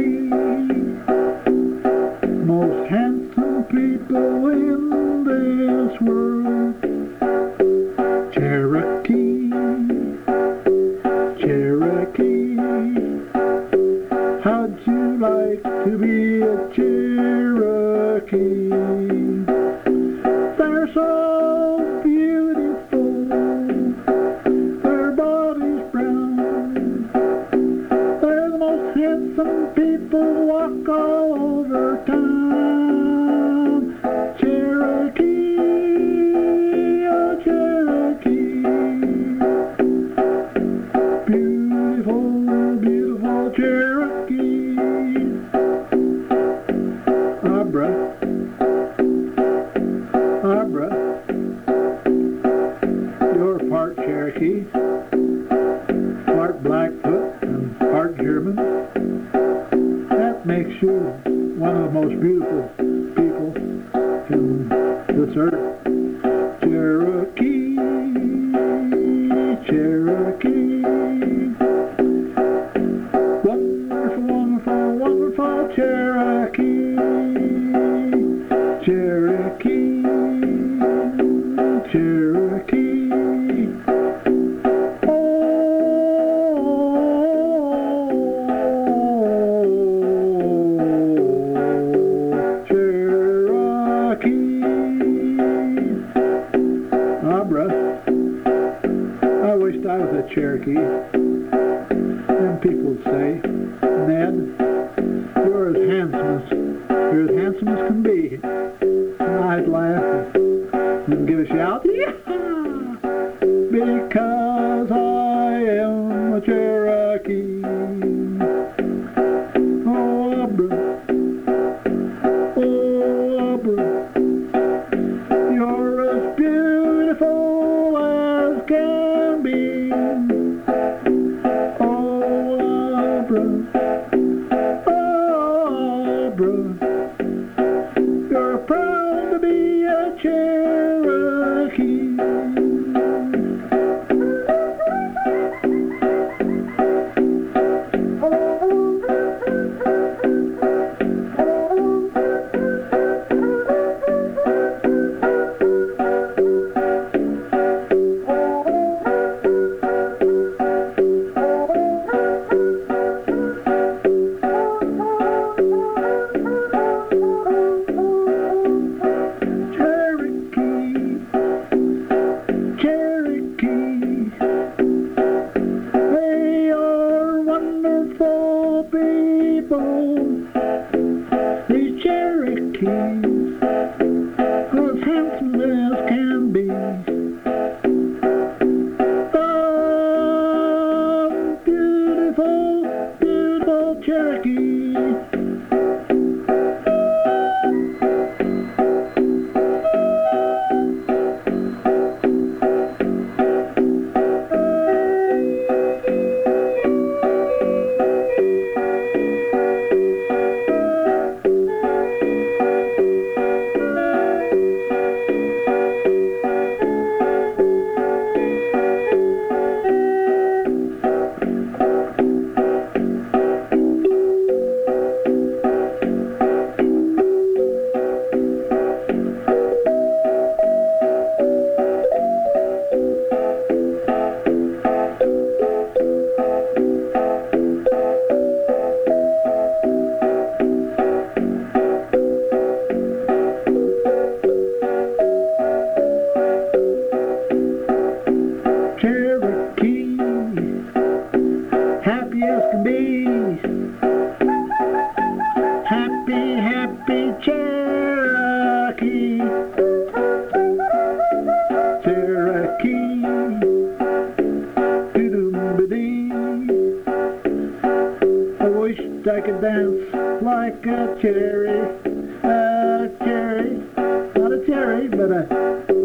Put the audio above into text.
Cherokee, most handsome people in this world. Cherokee, Cherokee, how'd you like to be a Cherokee? They're so beautiful, their bodies brown. They're the most handsome people walk all over town. Cherokee, oh Cherokee, beautiful, beautiful Cherokee. Abra, Abra, you're part Cherokee, part Blackfoot, and part German. That makes you one of the most beautiful people in this earth. Cherokee, Cherokee, wonderful, wonderful, wonderful Cherokee, Cherokee, Cherokee. Oh, Cherokee. Abra, I wished I was a Cherokee. Them people would say, Ned, you're as handsome as can be. And I'd laugh and give a shout, yeah, because I am a Cherokee. Oh, Abra, oh, Abra, you're as beautiful as can be. Oh, Abra, oh, Abra, you're proud to be a Cherokee. Cherokee, they are wonderful people. These Cherokees are as handsome as can be. Oh, beautiful, beautiful Cherokee. Cherokee, happy as can be. Happy, happy Cherokee. Cherokee, doo-doo-ba-dee. I wish I could dance like a cherry, not a cherry, but a